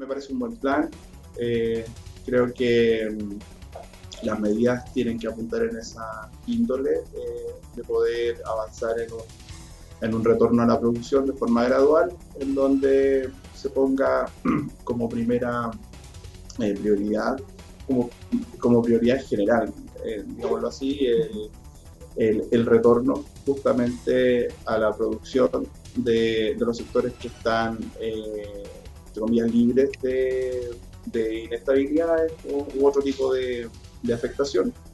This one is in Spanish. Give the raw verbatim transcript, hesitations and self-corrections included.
parece un buen plan. Eh, creo que mm, las medidas tienen que apuntar en esa índole eh, de poder avanzar en un, en un retorno a la producción de forma gradual, en donde se ponga como primera eh, prioridad, como, como prioridad general, eh, digámoslo así, el, el, el, retorno justamente a la producción de, de los sectores que están, eh, entre comillas, libres de, de inestabilidades u, u otro tipo de, de afectación,